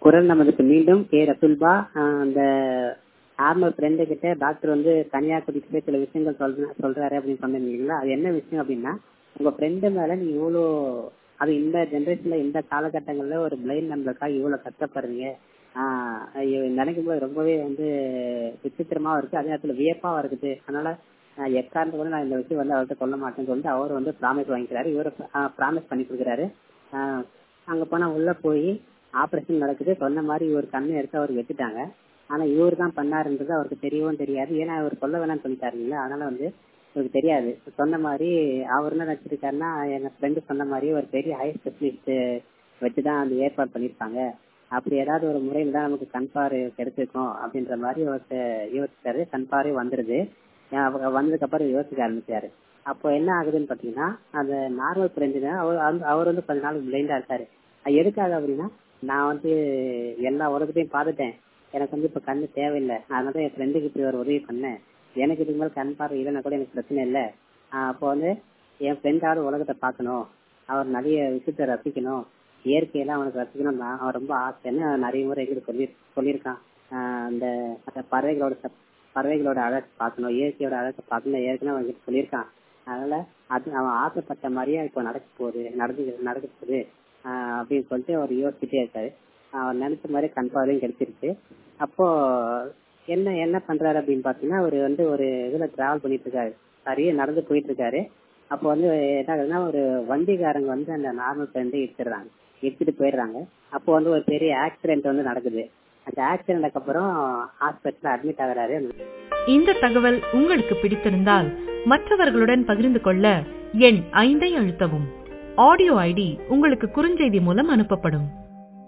குரல் நமதுக்கு மீண்டும் கே ரசுல்பா. அந்த ஆர்மர் ஃப்ரெண்டு கிட்ட டாக்டர் வந்து தனியா கூட்டிட்டு போய் சில விஷயங்கள் சொல்றாரு அப்படின்னு சொன்னீங்களா, அது என்ன விஷயம் அப்படின்னா, உங்க ஃப்ரெண்டு மேல நீங்க இவ்வளோ, அது இந்த ஜென்ரேஷன்ல இந்த காலகட்டங்கள்ல ஒரு பிளைண்ட் நம்பருக்காக இவ்வளவு கஷ்டப்படுறீங்க, நினைக்கும் போது ரொம்பவே வந்து விசித்திரமா இருக்கு, அதே நேரத்துல வியப்பா இருக்குது. அதனால எக்காரணத்தை கூட நான் இந்த விஷயம் வந்து அவர்கிட்ட சொல்ல மாட்டேன்னு சொல்லிட்டு அவர் வந்து ப்ராமிஸ் வாங்கிக்கிறாரு. இவரு ப்ராமிஸ் பண்ணி கொடுக்குறாரு. அங்க போனா உள்ள போய் ஆபரேஷன் நடக்குது. சொன்ன மாதிரி இவர் கண்ணை எடுத்து அவர் வச்சுட்டாங்க. ஆனா இவர் தான் பண்ணாருன்றது அவருக்கு தெரியவும் தெரியாது. ஏன்னா அவர் சொல்ல வேணாம்னு சொல்லிட்டாருங்களா, அதனால வந்து அவருக்கு தெரியாது. சொன்ன மாதிரி அவர் என்ன நினைச்சிருக்காருன்னா, எங்க ஃப்ரெண்டு சொன்ன மாதிரி ஒரு பெரிய ஹை ஸ்பெஷலிஸ்ட் வச்சுதான் அந்த ஏற்பாடு பண்ணிருப்பாங்க, அப்படி ஏதாவது ஒரு முறையில தான் நமக்கு கண்பார்வை கிடைச்சிருக்கும் அப்படின்ற மாதிரி யோசிச்சாரு. கண்பார்வை வந்துருது. வந்ததுக்கு அப்புறம் யோசிக்க ஆரம்பிச்சாரு. அப்போ என்ன ஆகுதுன்னு பாத்தீங்கன்னா, அந்த நார்மல் ஃப்ரெண்டு அவர் வந்து கொஞ்ச நாள் பிளைண்டா இருக்காரு. எதுக்காக அப்படின்னா, நான் வந்து எல்லா உலகத்தையும் பார்த்துட்டேன், எனக்கு வந்து இப்ப கண்ணு தேவையில்லை, அதனால என் ஃப்ரெண்டுக்கு இப்படி ஒரு உதவி பண்ணேன், எனக்கு இதுக்கு மேல கண் பார்வை இல்லைன்னா கூட எனக்கு பிரச்சனை இல்லை. அப்போ வந்து என் ஃப்ரெண்டாவது உலகத்தை பார்க்கணும், அவர் நிறைய விஷயத்த ரசிக்கணும், இயற்கையெல்லாம் அவனுக்கு ரசிக்கணும், அவன் ரொம்ப ஆசைன்னு நிறைய முறை எங்களுக்கு சொல்லியிருக்கான். அந்த பறவைகளோட அழகு பார்க்கணும், இயற்கையோட அழகை பார்க்கணும், ஏற்கனவே அவன் சொல்லியிருக்கான். அதனால அது அவன் ஆசைப்பட்ட மாதிரியே இப்போ நடக்க போகுது அப்படின்னு சொல்லிட்டு அவர் யோசிச்சுட்டே இருக்காரு. அவர் நினைச்ச மாதிரி கண்பார்வையும் கிடைச்சிருச்சு. அப்போ என்ன பண்றாரு அப்படின்னு பாத்தீங்கன்னா, அவர் வந்து ஒரு இதுல டிராவல் பண்ணிட்டு இருக்காரு, சரியா நடந்து போயிட்டு இருக்காரு. அப்போ வந்து என்ன ஆகுதுன்னா, ஒரு வண்டிக்காரங்க வந்து அந்த நார்மல் ஃப்ரெண்டை எடுத்துட்டு போயிடுறாங்க. அப்போ வந்து ஒரு பெரிய ஆக்சிடென்ட் வந்து நடக்குது. அந்த ஆக்சிடென்ட்க்கு அப்புறம் ஹாஸ்பிட்டல்ல அட்மிட் ஆகுறாரு. இந்த தகவல் உங்களுக்கு பிடித்திருந்தால் மற்றவர்களுடன் பகிர்ந்து கொள்ள எண் 5 அழுத்தவும். ஆடியோ ஐடி உங்களுக்கு குறுஞ்செய்தி மூலம் அனுப்பப்படும்.